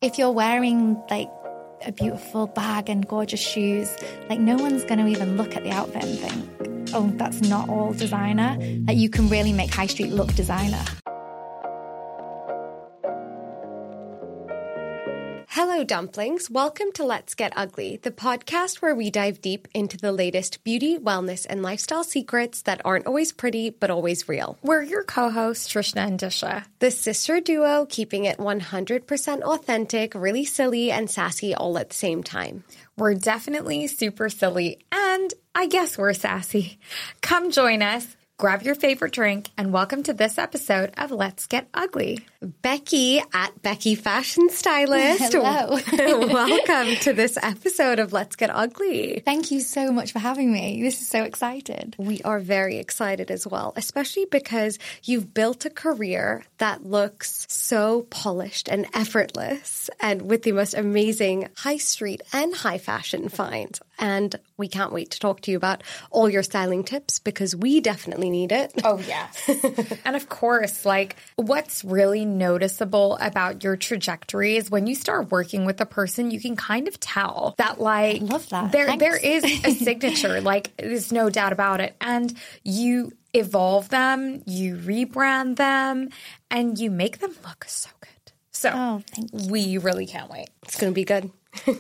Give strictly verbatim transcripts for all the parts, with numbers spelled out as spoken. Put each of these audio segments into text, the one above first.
if you're wearing like a beautiful bag and gorgeous shoes, like no one's going to even look at the outfit and think, oh, that's not all designer. Like you can really make high street look designer. Hello, dumplings. Welcome to Let's Get Ugly, the podcast where we dive deep into the latest beauty, wellness, and lifestyle secrets that aren't always pretty, but always real. We're your co-hosts, Trishna and Disha. The sister duo keeping it one hundred percent authentic, really silly, and sassy all at the same time. We're definitely super silly, and I guess we're sassy. Come join us. Grab your favorite drink and welcome to this episode of Let's Get Ugly. Becky at Becky Fashion Stylist. Hello. Welcome to this episode of Let's Get Ugly. Thank you so much for having me. This is so excited. We are very excited as well, especially because you've built a career that looks so polished and effortless and with the most amazing high street and high fashion finds. And we can't wait to talk to you about all your styling tips because we definitely need it. Oh, yes. And of course, like what's really noticeable about your trajectory is when you start working with a person, you can kind of tell that like I love that. there Thanks. there is a signature, like there's no doubt about it. And you evolve them, you rebrand them, and you make them look so good. So Oh, thank you. we really can't wait. It's going to be good.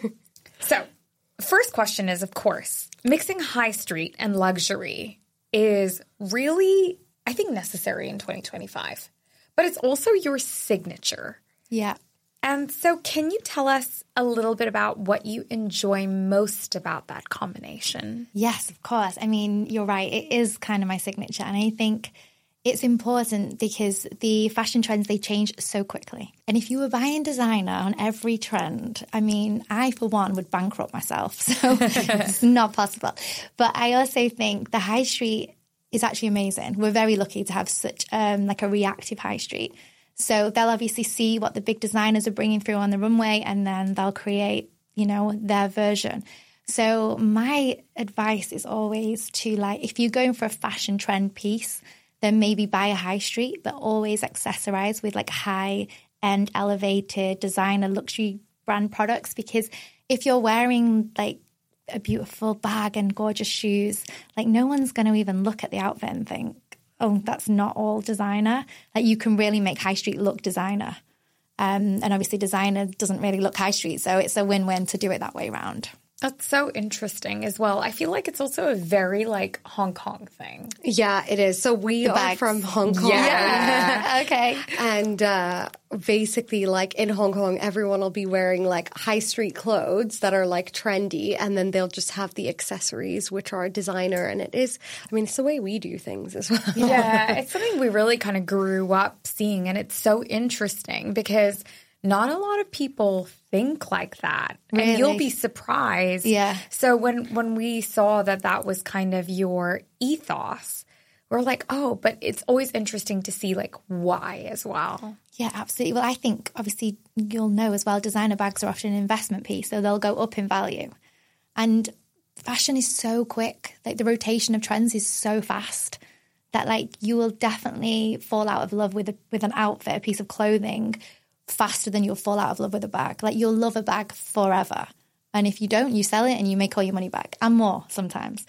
So first question is, of course, mixing high street and luxury is really, I think, necessary in twenty twenty-five. But it's also your signature. Yeah. And so can you tell us a little bit about what you enjoy most about that combination? Yes, of course. I mean, you're right. It is kind of my signature. And I think it's important because the fashion trends, they change so quickly. And if you were buying designer on every trend, I mean, I, for one, would bankrupt myself. So it's not possible. But I also think the high street is actually amazing. We're very lucky to have such um, like a reactive high street. So they'll obviously see what the big designers are bringing through on the runway and then they'll create, you know, their version. So my advice is always to like, if you're going for a fashion trend piece, then maybe buy a high street, but always accessorize with like high-end, elevated designer luxury brand products. Because if you're wearing like a beautiful bag and gorgeous shoes, like no one's going to even look at the outfit and think, oh, that's not all designer. Like you can really make high street look designer. Um, and obviously designer doesn't really look high street. So it's a win-win to do it that way around. That's so interesting as well. I feel like it's also a very like Hong Kong thing. Yeah, it is. So we The are bags. from Hong Kong. Yeah. Okay. And uh, basically, like in Hong Kong, everyone will be wearing like high street clothes that are like trendy. And then they'll just have the accessories, which are designer. And it is, I mean, it's the way we do things as well. Yeah, it's something we really kind of grew up seeing. And it's so interesting because not a lot of people think like that. Really? And you'll be surprised. Yeah. So when, when we saw that that was kind of your ethos, we're like, oh, but it's always interesting to see like why as well. Yeah, absolutely. Well, I think obviously you'll know as well, designer bags are often an investment piece, so they'll go up in value. And fashion is so quick. Like the rotation of trends is so fast that like you will definitely fall out of love with a, with an outfit, a piece of clothing, faster than you'll fall out of love with a bag. Like you'll love a bag forever. And if you don't, you sell it and you make all your money back and more sometimes.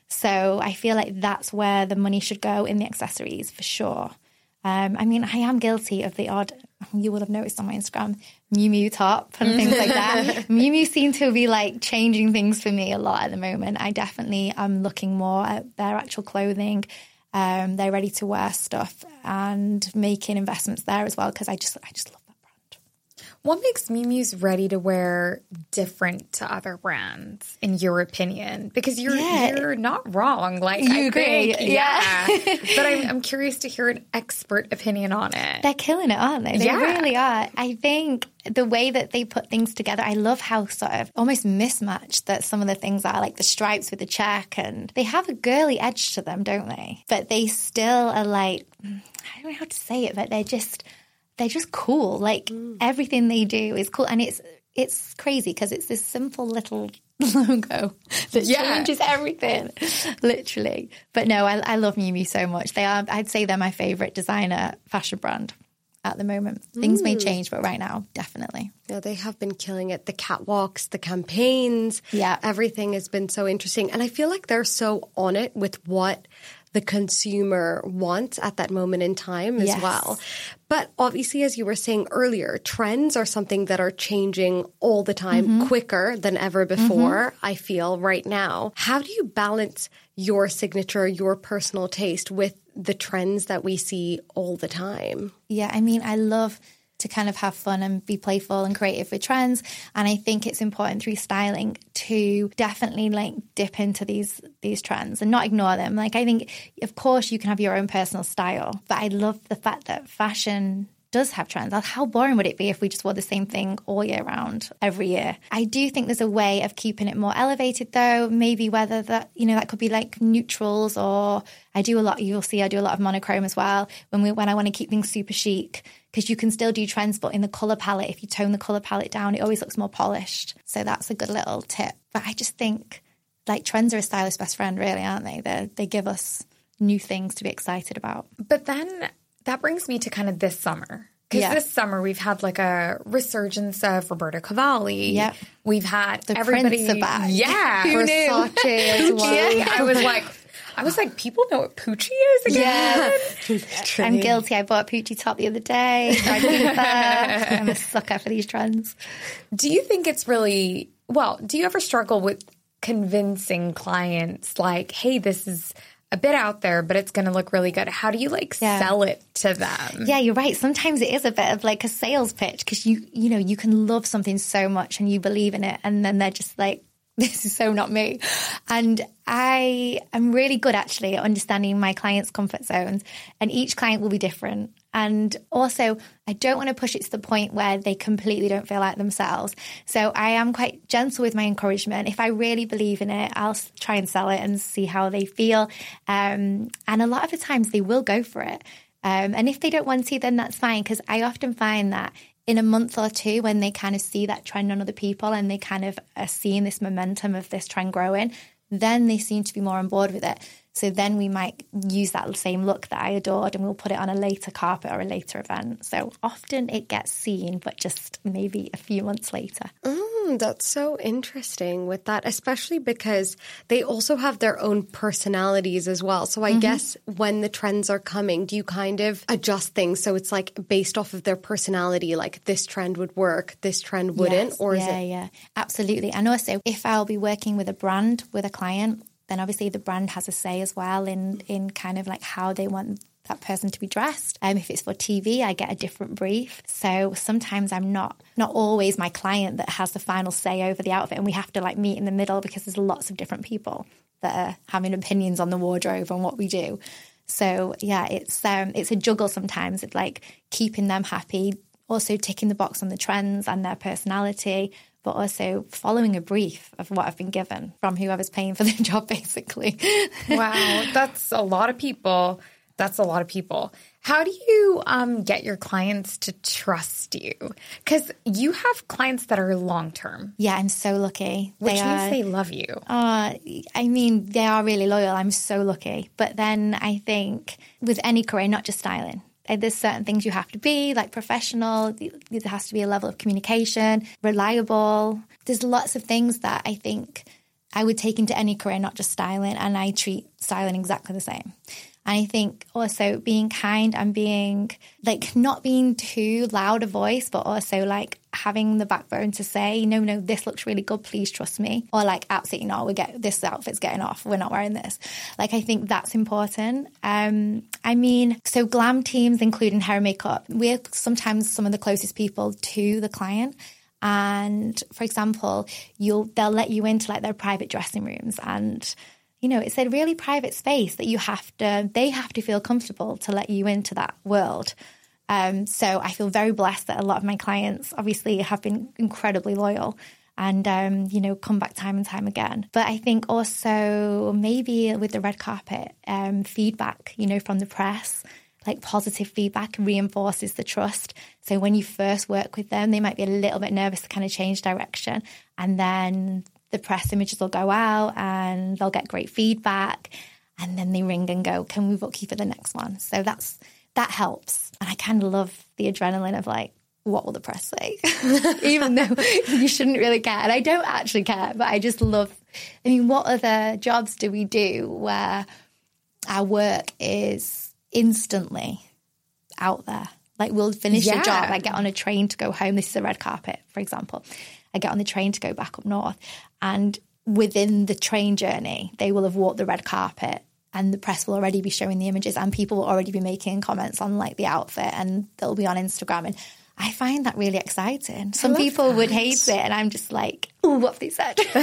So I feel like that's where the money should go in the accessories for sure. Um, I mean, I am guilty of the odd, you will have noticed on my Instagram, Miu Miu top and things like that. Miu Miu seem to be like changing things for me a lot at the moment. I definitely am looking more at their actual clothing, um, their ready to wear stuff and making investments there as well because I just, I just love that brand. What makes Miu Miu's ready to wear different to other brands, in your opinion? Because you're Yeah. you're not wrong. Like You I agree, think, yeah. yeah. But I'm I'm curious to hear an expert opinion on it. They're killing it, aren't they? They Yeah. really are. I think the way that they put things together, I love how sort of almost mismatched that some of the things are, like the stripes with the check, and they have a girly edge to them, don't they? But they still are like, I don't know how to say it, but they're just, they're just cool. Like mm. everything they do is cool. And it's, it's crazy because it's this simple little logo that Yeah. changes everything, literally. But no, I, I love Miu Miu so much. They are, I'd say they're my favorite designer fashion brand. at the moment. Things mm. may change, but right now, definitely. Yeah, they have been killing it. The catwalks, the campaigns, yeah, everything has been so interesting. And I feel like they're so on it with what the consumer wants at that moment in time as yes. well. But obviously, as you were saying earlier, trends are something that are changing all the time, mm-hmm. quicker than ever before, mm-hmm. I feel right now. How do you balance your signature, your personal taste with the trends that we see all the time? Yeah, I mean, I love to kind of have fun and be playful and creative with trends. And I think it's important through styling to definitely like dip into these these trends and not ignore them. Like I think, of course, you can have your own personal style, but I love the fact that fashion does have trends. How boring would it be if we just wore the same thing all year round, every year? I do think there's a way of keeping it more elevated though. Maybe whether that, you know, that could be like neutrals, or I do a lot, you'll see I do a lot of monochrome as well when we when I want to keep things super chic, because you can still do trends, but in the colour palette, if you tone the colour palette down, it always looks more polished. So that's a good little tip. But I just think like trends are a stylist's best friend, really, aren't they? They they give us new things to be excited about. But then that brings me to kind of this summer. Because yeah. this summer we've had like a resurgence of Roberto Cavalli. Yep. We've had the everybody. Prince are back. Yeah. Versace as well. Yeah. I was like, I was like, people know what Pucci is again? Yes. I'm guilty. I bought a Pucci top the other day. I'm a sucker for these trends. Do you think it's really, well, do you ever struggle with convincing clients like, hey, this is a bit out there, but it's going to look really good? How do you like yeah. sell it to them? Yeah, you're right. Sometimes it is a bit of like a sales pitch, because you, you know, you can love something so much and you believe in it, and then they're just like, this is so not me. And I am really good actually at understanding my clients' comfort zones, and each client will be different. And also, I don't want to push it to the point where they completely don't feel like themselves. So I am quite gentle with my encouragement. If I really believe in it, I'll try and sell it and see how they feel. Um, and a lot of the times they will go for it. Um, and if they don't want to, then that's fine, because I often find that in a month or two, when they kind of see that trend on other people and they kind of are seeing this momentum of this trend growing, then they seem to be more on board with it. So then we might use that same look that I adored and we'll put it on a later carpet or a later event. So often it gets seen, but just maybe a few months later. Mm, that's so interesting with that, especially because they also have their own personalities as well. So I mm-hmm. guess when the trends are coming, do you kind of adjust things so it's like based off of their personality, like this trend would work, this trend wouldn't? Yes, or is yeah, it? Yeah, absolutely. And also if I'll be working with a brand, with a client, then obviously the brand has a say as well in, in kind of like how they want that person to be dressed. Um, if it's for T V, I get a different brief. So sometimes I'm not, not always my client that has the final say over the outfit, and we have to like meet in the middle because there's lots of different people that are having opinions on the wardrobe and what we do. So yeah, it's um, it's a juggle sometimes of like keeping them happy, also ticking the box on the trends and their personality, but also following a brief of what I've been given from whoever's paying for the job, basically. Wow, that's a lot of people. That's a lot of people. How do you um, get your clients to trust you? Because you have clients that are long-term. Yeah, I'm so lucky. Which they means are, they love you. Uh, I mean, they are really loyal. I'm so lucky. But then I think with any career, not just styling, there's certain things you have to be, like professional. There has to be a level of communication, reliable. There's lots of things that I think I would take into any career, not just styling, and I treat styling exactly the same. And I think also being kind and being like not being too loud a voice, but also like having the backbone to say, no, no, this looks really good. Please trust me. Or like, absolutely not. We get this outfit's getting off. We're not wearing this. Like, I think that's important. Um, I mean, so glam teams, including hair and makeup, we're sometimes some of the closest people to the client. And for example, you'll they'll let you into like their private dressing rooms, and you know, it's a really private space that you have to, they have to feel comfortable to let you into that world. Um, so I feel very blessed that a lot of my clients obviously have been incredibly loyal and, um, you know, come back time and time again. But I think also maybe with the red carpet, um, feedback, you know, from the press, like positive feedback reinforces the trust. So when you first work with them, they might be a little bit nervous to kind of change direction. And then the press images will go out and they'll get great feedback, and then they ring and go, can we book you for the next one? So that's that helps. And I kind of love the adrenaline of like, what will the press say? Even though you shouldn't really care. And I don't actually care, but I just love, I mean, what other jobs do we do where our work is instantly out there? Like we'll finish Yeah. a job, I get on a train to go home. This is a red carpet, for example. I get on the train to go back up north, and within the train journey, they will have walked the red carpet and the press will already be showing the images and people will already be making comments on like the outfit and they'll be on Instagram. And I find that really exciting. Some people that. would hate it and I'm just like, oh, what have they said? But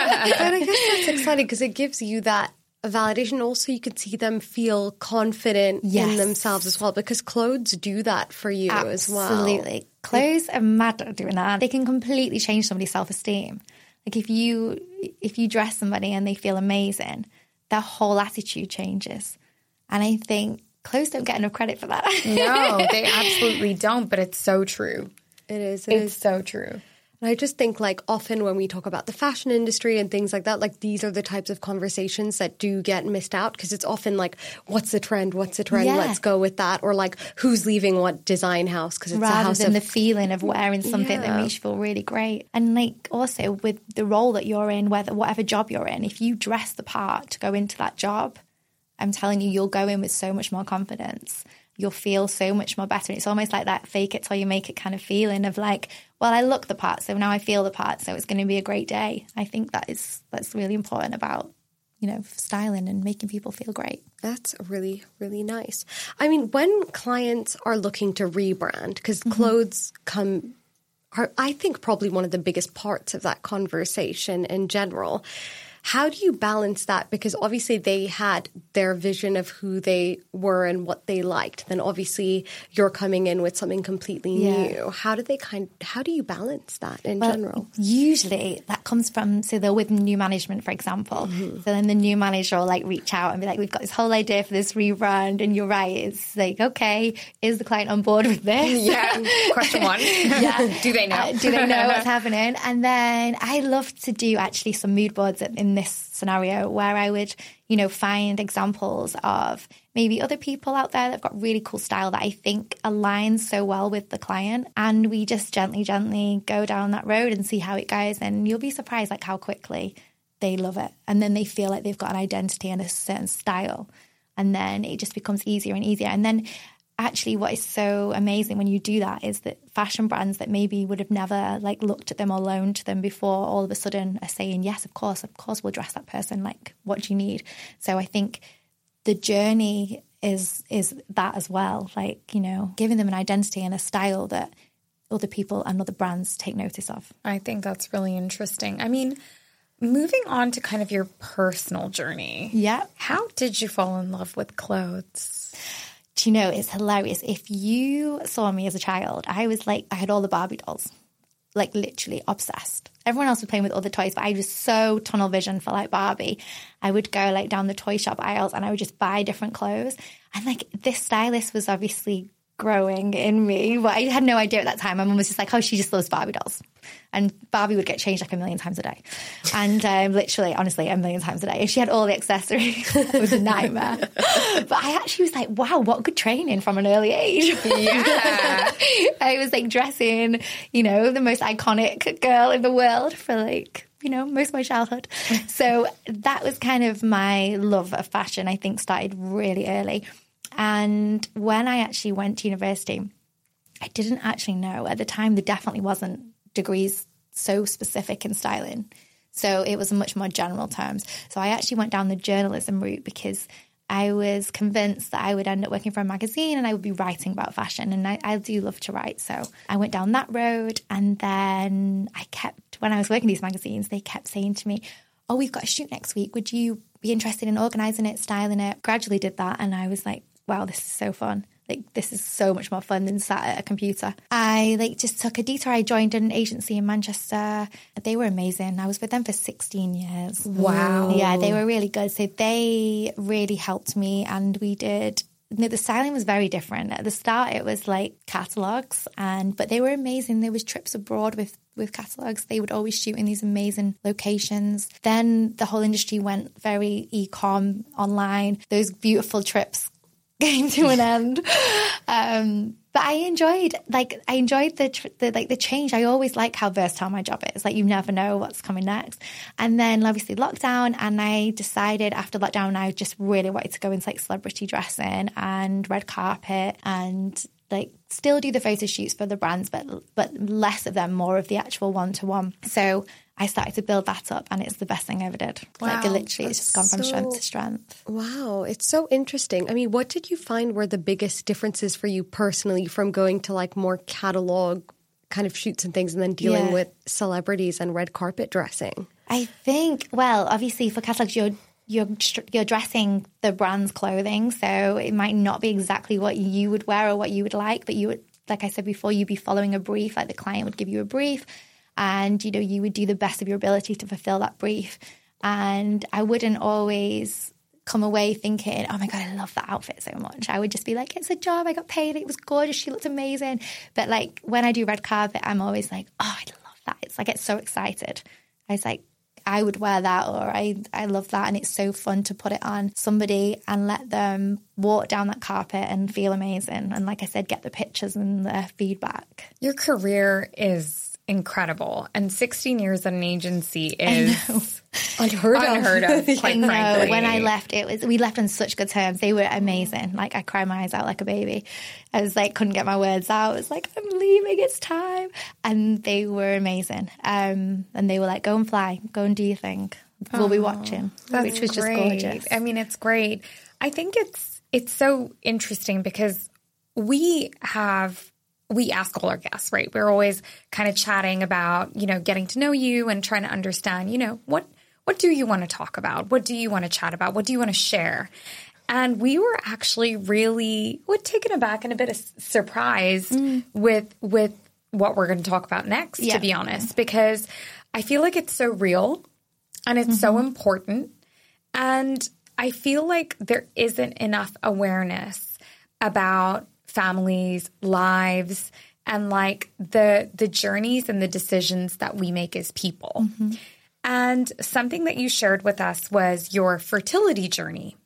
I guess that's exciting because it gives you that validation. Also, you can see them feel confident Yes. in themselves as well, because clothes do that for you as well. Absolutely. Clothes are mad at doing that. They can completely change somebody's self-esteem. Like if you if you dress somebody and they feel amazing, their whole attitude changes. And I think clothes don't get enough credit for that. No, they absolutely don't, but it's so true. It is. It It's is. so true. And I just think like often when we talk about the fashion industry and things like that, like these are the types of conversations that do get missed out because it's often like, what's the trend? What's the trend? Yeah. Let's go with that. Or like, who's leaving what design house? Because it's a Rather house than of... the feeling of wearing something Yeah. that makes you feel really great. And like also with the role that you're in, whether whatever job you're in, if you dress the part to go into that job, I'm telling you, you'll go in with so much more confidence. You'll feel so much more better. And it's almost like that fake it till you make it kind of feeling of like, well, I look the part, so now I feel the part, so it's going to be a great day. I think that is that's really important about, you know, styling and making people feel great. That's really, really nice. I mean, when clients are looking to rebrand, because Mm-hmm. clothes come, are, I think, probably one of the biggest parts of that conversation in general. How do you balance that? Because obviously they had their vision of who they were and what they liked. Then obviously you're coming in with something completely Yeah. new. How do they kind? How do you balance that in Well, general? usually that comes from, so they're with new management, for example. Mm-hmm. So then the new manager will like reach out and be like, we've got this whole idea for this rebrand. And you're right. It's like, okay, is the client on board with this? Yeah. Question one. Yeah. Do they know? Uh, do they know what's happening? And then I love to do actually some mood boards in this scenario where I would, you know, find examples of maybe other people out there that've got really cool style that I think aligns so well with the client. And we just gently, gently go down that road and see how it goes. And you'll be surprised like how quickly they love it. And then they feel like they've got an identity and a certain style. And then it just becomes easier and easier. And then actually what is so amazing when you do that is that fashion brands that maybe would have never like looked at them or loaned to them before all of a sudden are saying, yes, of course, of course we'll dress that person. Like, what do you need? So I think the journey is is that as well. Like, you know, giving them an identity and a style that other people and other brands take notice of. I think that's really interesting. I mean, moving on to kind of your personal journey. Yeah. How did you fall in love with clothes? Do you know, it's hilarious. If you saw me as a child, I was like, I had all the Barbie dolls, like literally obsessed. Everyone else was playing with other toys, but I was so tunnel vision for like Barbie. I would go like down the toy shop aisles and I would just buy different clothes. And like this stylist was obviously growing in me, but I had no idea at that time. My mum was just like, oh, she just loves Barbie dolls. And Barbie would get changed like a million times a day. And um, literally, honestly, a million times a day. And she had all the accessories. It was a nightmare. But I actually was like, wow, what good training from an early age. Yeah. I was like dressing, you know, the most iconic girl in the world for like, you know, most of my childhood. So that was kind of my love of fashion, I think started really early. And when I actually went to university, I didn't actually know. At the time, there definitely wasn't degrees so specific in styling. So it was much more general terms. So I actually went down the journalism route because I was convinced that I would end up working for a magazine and I would be writing about fashion. And I, I do love to write. So I went down that road. And then I kept, when I was working these magazines, they kept saying to me, oh, we've got a shoot next week. Would you be interested in organising it, styling it? Gradually did that. And I was like, wow, this is so fun. Like, this is so much more fun than sat at a computer. I like just took a detour. I joined an agency in Manchester. They were amazing. I was with them for sixteen years. Wow. Yeah, they were really good. So they really helped me. And we did, you know, the styling was very different. At the start, it was like catalogues, and but they were amazing. There was trips abroad with with catalogues. They would always shoot in these amazing locations. Then the whole industry went very e-com online. Those beautiful trips came to an end. Um, but I enjoyed, like, I enjoyed the, the, like, the change. I always like how versatile my job is. Like, you never know what's coming next. And then obviously lockdown, and I decided after lockdown, I just really wanted to go into like celebrity dressing and red carpet and like still do the photo shoots for the brands, but, but less of them, more of the actual one-to-one. So I started to build that up, and it's the best thing I ever did. Wow, like, literally, it's just gone from so, strength to strength. Wow, it's so interesting. I mean, what did you find were the biggest differences for you personally from going to like more catalog kind of shoots and things and then dealing Yeah. with celebrities and red carpet dressing? I think, well, obviously for catalogs, you're you're you're dressing the brand's clothing, so it might not be exactly what you would wear or what you would like, but you would, like I said before, you'd be following a brief. Like the client would give you a brief. And, you know, you would do the best of your ability to fulfill that brief. And I wouldn't always come away thinking, oh, my God, I love that outfit so much. I would just be like, it's a job. I got paid. It was gorgeous. She looked amazing. But, like, when I do red carpet, I'm always like, oh, I love that. It's like, I get so excited. I was like, I would wear that, or I, I love that. And it's so fun to put it on somebody and let them walk down that carpet and feel amazing. And like I said, get the pictures and the feedback. Your career is incredible, and sixteen years at an agency is Unheard of. unheard of, quite No, frankly. when I left, it was we left on such good terms. They were amazing. Like, I cried my eyes out like a baby. I was like, couldn't get my words out. I was like, I'm leaving. It's time. And they were amazing. Um, and they were like, go and fly, go and do your thing. We'll be watching, which was just great. gorgeous. I mean, it's great. I think it's it's so interesting because we have. We ask all our guests, right? We're always kind of chatting about, you know, getting to know you and trying to understand, you know, what what do you want to talk about? What do you want to chat about? What do you want to share? And we were actually really what taken aback and a bit of surprised mm. with with what we're going to talk about next, yeah. to be honest, because I feel like it's so real and it's mm-hmm. so important. And I feel like there isn't enough awareness about families, lives, and like the the journeys and the decisions that we make as people. Mm-hmm. And something that you shared with us was your fertility journey.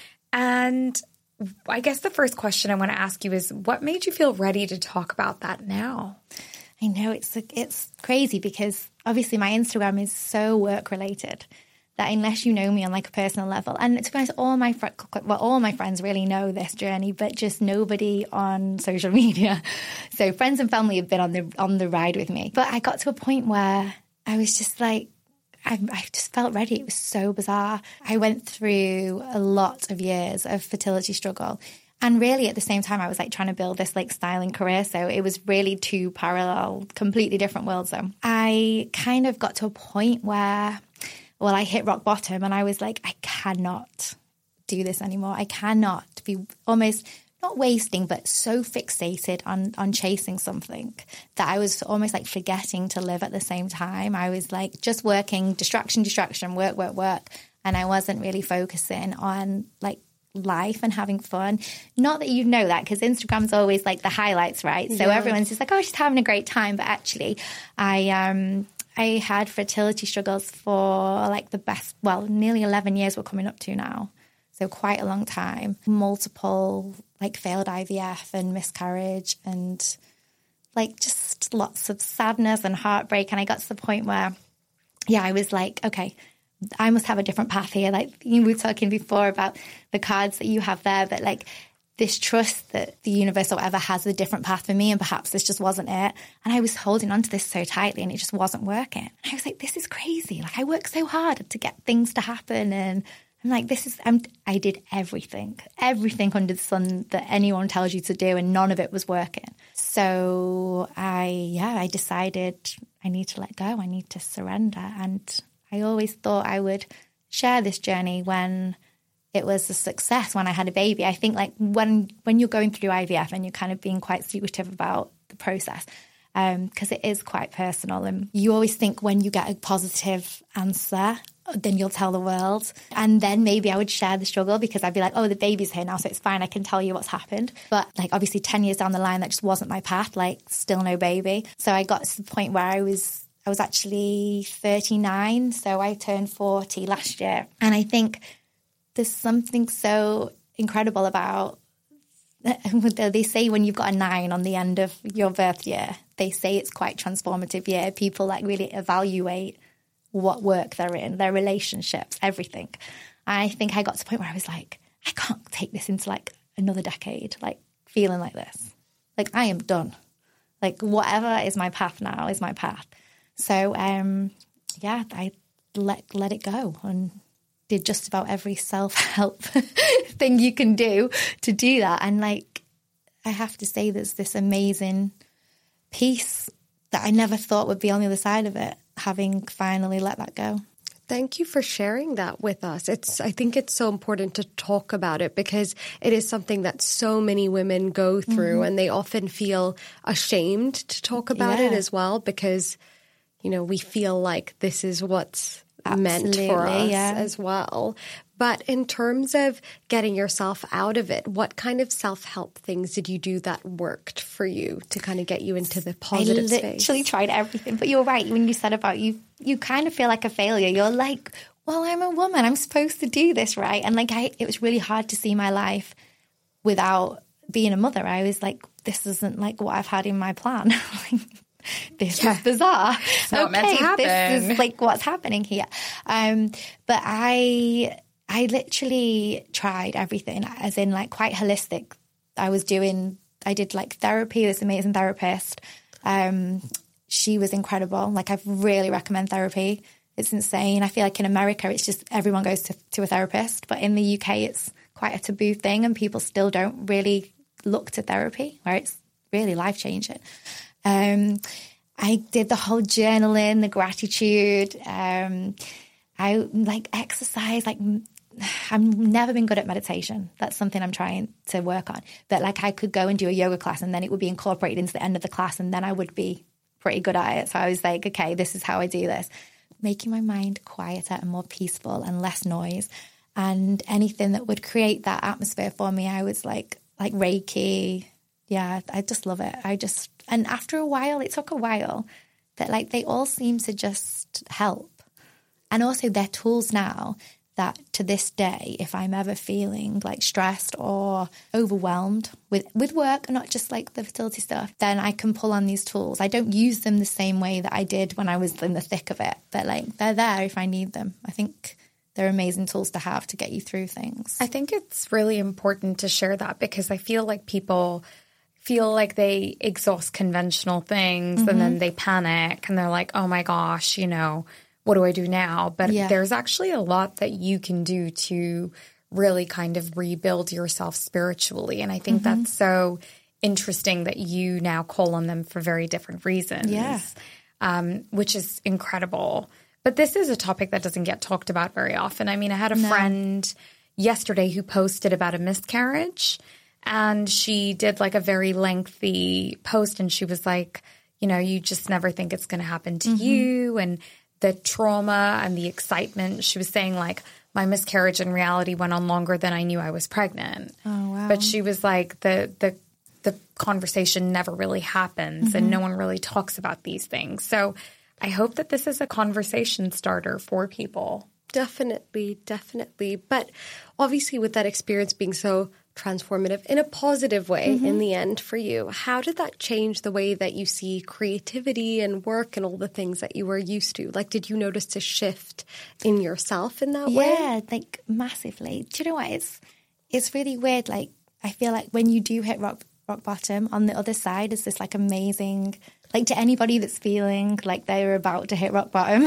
And I guess the first question I want to ask you is, what made you feel ready to talk about that now? I know it's it's crazy because obviously my Instagram is so work related that unless you know me on like a personal level, and to be honest, all my fr- well, all my friends really know this journey, but just nobody on social media. So friends and family have been on the on the ride with me. But I got to a point where I was just like, I, I just felt ready. It was so bizarre. I went through a lot of years of fertility struggle. And really at the same time, I was like trying to build this like styling career. So it was really two parallel, completely different worlds though. I kind of got to a point where, well, I hit rock bottom and I was like, I cannot do this anymore. I cannot be almost not wasting, but so fixated on, on chasing something that I was almost like forgetting to live at the same time. I was like just working, distraction, distraction, work, work, work. And I wasn't really focusing on like life and having fun. Not that you know that, because Instagram's always like the highlights, right? So yeah. everyone's just like, oh, she's having a great time. But actually, I um I had fertility struggles for like the best, well, nearly eleven years we're coming up to now. So quite a long time. Multiple like failed I V F and miscarriage and like just lots of sadness and heartbreak. And I got to the point where, yeah, I was like, okay, I must have a different path here. Like you were talking before about the cards that you have there, but like this trust that the universe or whatever has a different path for me, and perhaps this just wasn't it. And I was holding on to this so tightly and it just wasn't working. And I was like, this is crazy. Like I work so hard to get things to happen, and I'm like, this is, I'm, I did everything, everything under the sun that anyone tells you to do, and none of it was working. So I, yeah, I decided I need to let go. I need to surrender. And I always thought I would share this journey when it was a success, when I had a baby. I think like when when you're going through I V F and you're kind of being quite secretive about the process, because um, it is quite personal. And you always think when you get a positive answer, then you'll tell the world. And then maybe I would share the struggle because I'd be like, oh, the baby's here now, so it's fine. I can tell you what's happened. But like obviously ten years down the line, that just wasn't my path, like still no baby. So I got to the point where I was I was actually thirty-nine, so I turned forty last year. And I think there's something so incredible about they say when you've got a nine on the end of your birth year, they say it's quite transformative year. People like really evaluate what work they're in, their relationships, everything. I think I got to the point where I was like, I can't take this into like another decade, like feeling like this. Like I am done. Like whatever is my path now is my path. So um, yeah, I let let it go and did just about every self-help thing you can do to do that. And like, I have to say there's this amazing peace that I never thought would be on the other side of it, having finally let that go. Thank you for sharing that with us. It's, I think it's so important to talk about it because it is something that so many women go through mm-hmm. and they often feel ashamed to talk about yeah. it as well because, you know, we feel like this is what's Absolutely, meant for us yeah. as well. But in terms of getting yourself out of it, what kind of self-help things did you do that worked for you to kind of get you into the positive space? I literally space? tried everything. But you're right. When you said about you, you kind of feel like a failure. You're like, well, I'm a woman. I'm supposed to do this, right? And like, I, it was really hard to see my life without being a mother. I was like, this isn't like what I've had in my plan. This yeah. is bizarre. It's not okay, meant to happen. This is like what's happening here. Um, but I, I literally tried everything, as in like quite holistic. I was doing, I did like therapy. This amazing therapist. Um, she was incredible. Like I really recommend therapy. It's insane. I feel like in America, it's just everyone goes to, to a therapist, but in the U K, it's quite a taboo thing, and people still don't really look to therapy, where it's really life changing. Um, I did the whole journaling, the gratitude. Um, I like exercise. Like I've never been good at meditation. That's something I'm trying to work on. But like I could go and do a yoga class, and then it would be incorporated into the end of the class, and then I would be pretty good at it. So I was like, okay, this is how I do this. Making my mind quieter and more peaceful and less noise, and anything that would create that atmosphere for me, I was like, like Reiki. Yeah, I just love it. I just, and after a while, it took a while, that like they all seem to just help. And also they're tools now that to this day, if I'm ever feeling like stressed or overwhelmed with, with work, not just like the fertility stuff, then I can pull on these tools. I don't use them the same way that I did when I was in the thick of it, but like they're there if I need them. I think they're amazing tools to have to get you through things. I think it's really important to share that because I feel like people feel like they exhaust conventional things mm-hmm. and then they panic and they're like, oh my gosh, you know, what do I do now? But yeah. there's actually a lot that you can do to really kind of rebuild yourself spiritually. And I think mm-hmm. that's so interesting that you now call on them for very different reasons, yeah. um, which is incredible. But this is a topic that doesn't get talked about very often. I mean, I had a no. friend yesterday who posted about a miscarriage. And she did like a very lengthy post and she was like, you know, you just never think it's going to happen to mm-hmm. you. And the trauma and the excitement, she was saying like, my miscarriage in reality went on longer than I knew I was pregnant. Oh, wow. But she was like, the the the conversation never really happens mm-hmm. and no one really talks about these things. So I hope that this is a conversation starter for people. Definitely, definitely. But obviously with that experience being so transformative in a positive way mm-hmm. in the end for you, how did that change the way that you see creativity and work and all the things that you were used to? Like, did you notice a shift in yourself in that yeah, way? Yeah, like massively. Do you know what? It's it's really weird. Like, I feel like when you do hit rock rock bottom, on the other side is this like amazing, like to anybody that's feeling like they're about to hit rock bottom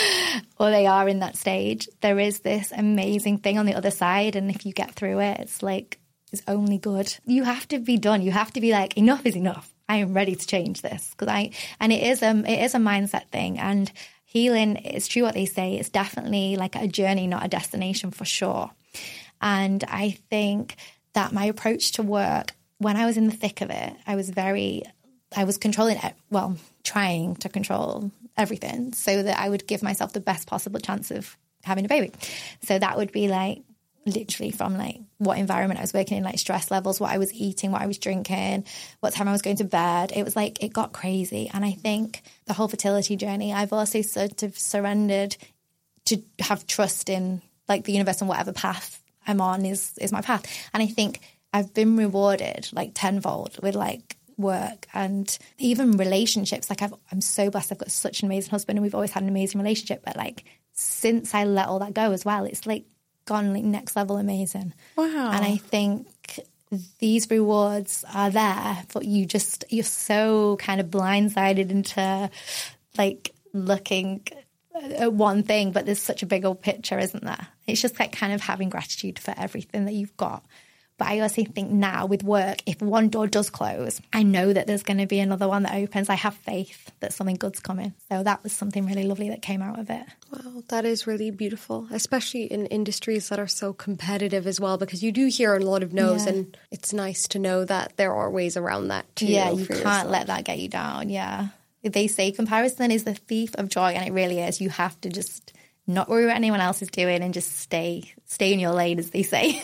or they are in that stage, there is this amazing thing on the other side. And if you get through it, it's like, it's only good. You have to be done. You have to be like, enough is enough. I am ready to change this. Because I, and it is, um, it is a mindset thing. And healing, it's true what they say. It's definitely like a journey, not a destination for sure. And I think that my approach to work, when I was in the thick of it, I was very, I was controlling it, well, trying to control everything so that I would give myself the best possible chance of having a baby. So that would be like, literally from like what environment I was working in, like stress levels, what I was eating, what I was drinking, what time I was going to bed. It was like, it got crazy. And I think the whole fertility journey, I've also sort of surrendered to have trust in like the universe and whatever path I'm on is, is my path. And I think I've been rewarded like tenfold with like work and even relationships. Like I've, I'm so blessed. I've got such an amazing husband and we've always had an amazing relationship. But like since I let all that go as well, it's like gone like next level amazing. Wow. And I think these rewards are there, but you just, you're so kind of blindsided into like looking at one thing, but there's such a big old picture, isn't there? It's just like kind of having gratitude for everything that you've got. But I also think now with work, if one door does close, I know that there's going to be another one that opens. I have faith that something good's coming. So that was something really lovely that came out of it. Wow, that is really beautiful, especially in industries that are so competitive as well, because you do hear a lot of no's yeah. and it's nice to know that there are ways around that too. Yeah, you can't yourself. let that get you down. Yeah. They say comparison is the thief of joy, and it really is. You have to just not worry what anyone else is doing and just stay stay in your lane, as they say.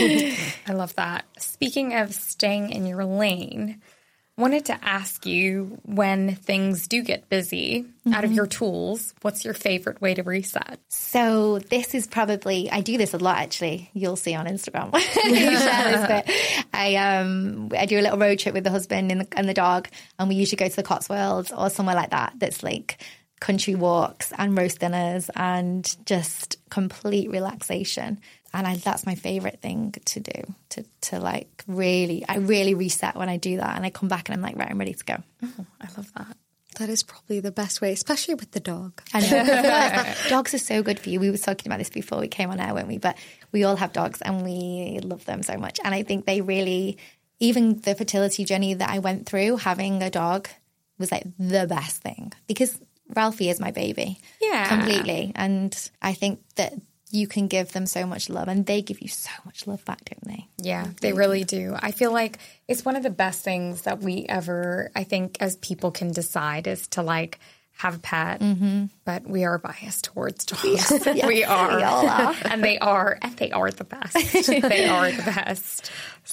I love that. Speaking of staying in your lane, wanted to ask you, when things do get busy, mm-hmm. out of your tools, what's your favorite way to reset? So this is probably, I do this a lot actually. You'll see on Instagram. You share this bit. I um I do a little road trip with the husband and the, and the dog, and we usually go to the Cotswolds or somewhere like that that's like country walks and roast dinners and just complete relaxation. And I, that's my favorite thing to do, to to like really, I really reset when I do that. And I come back and I'm like, right, I'm ready to go. Oh, I love that. That is probably the best way, especially with the dog. I know. Dogs are so good for you. We were talking about this before we came on air, weren't we? But we all have dogs and we love them so much. And I think they really, even the fertility journey that I went through, having a dog was like the best thing, because Ralphie is my baby. Yeah. Completely. And I think that you can give them so much love and they give you so much love back, don't they? Yeah, they really do. I feel like it's one of the best things that we ever, I think, as people can decide is to like have a pet. Mm-hmm. But we are biased towards dogs. Yes, yes, we are. We all are. And they are, and they are the best. They are the best.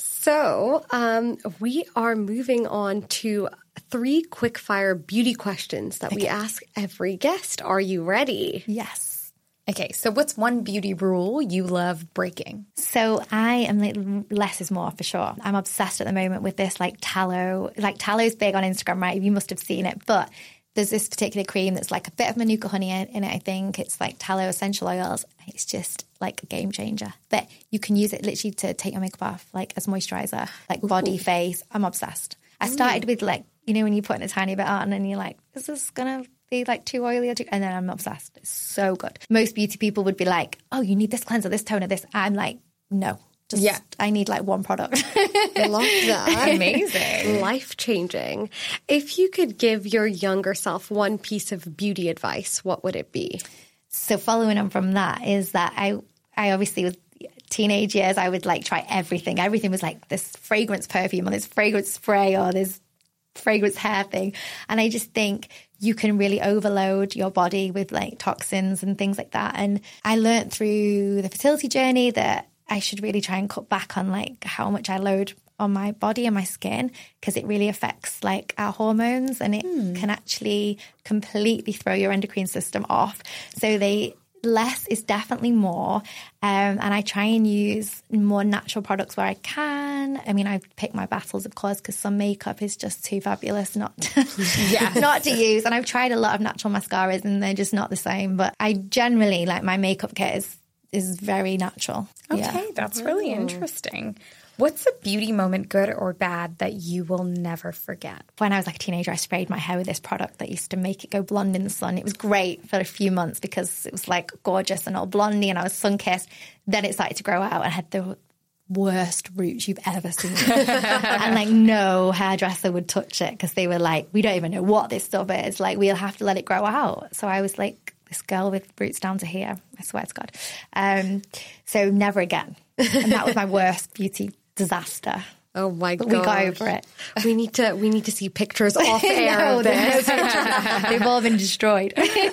So um, we are moving on to three quick-fire beauty questions that okay. we ask every guest. Are you ready? Yes. Okay, so what's one beauty rule you love breaking? So I am like, less is more for sure. I'm obsessed at the moment with this like tallow. Like tallow's big on Instagram, right? You must have seen it. But there's this particular cream that's like a bit of manuka honey in it, I think. It's like tallow essential oils. It's just like a game changer. But you can use it literally to take your makeup off, like as moisturizer, like body, Ooh. face. I'm obsessed. I started Ooh. with like, you know, when you put in a tiny bit on and you're like, is this going to be like too oily or too, and then I'm obsessed. It's so good. Most beauty people would be like, oh, you need this cleanser, this toner, this. I'm like, no. Just, yeah. I need like one product. I love that. Amazing. Life-changing. If you could give your younger self one piece of beauty advice, what would it be? So following on from that is that I, I obviously with teenage years, I would like try everything. Everything was like this fragrance perfume or this fragrance spray or this fragrance hair thing. And I just think you can really overload your body with like toxins and things like that. And I learned through the fertility journey that I should really try and cut back on like how much I load on my body and my skin, because it really affects like our hormones and it hmm. can actually completely throw your endocrine system off. So they less is definitely more. Um, and I try and use more natural products where I can. I mean, I pick my battles, of course, because some makeup is just too fabulous not to, yes. not to use. And I've tried a lot of natural mascaras and they're just not the same. But I generally, like my makeup kit is, is very natural. Okay, yeah. That's really oh. interesting. What's a beauty moment, good or bad, that you will never forget? When I was like a teenager, I sprayed my hair with this product that used to make it go blonde in the sun. It was great for a few months because it was like gorgeous and all blondie and I was sun-kissed. Then it started to grow out and I had the worst roots you've ever seen. And like no hairdresser would touch it because they were like, we don't even know what this stuff is. Like we'll have to let it grow out. So I was like this girl with roots down to here. I swear to God. Um, so never again. And that was my worst beauty disaster. Oh my god! We got over it. We need to. We need to see pictures off air no, of this. They've all been destroyed.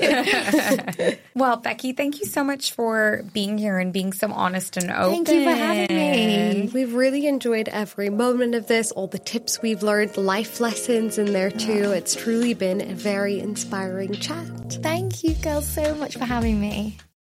Well, Becky, thank you so much for being here and being so honest and open. Thank you for having me. We've really enjoyed every moment of this. All the tips we've learned, life lessons in there too. It's truly been a very inspiring chat. Thank you, girls, so much for having me.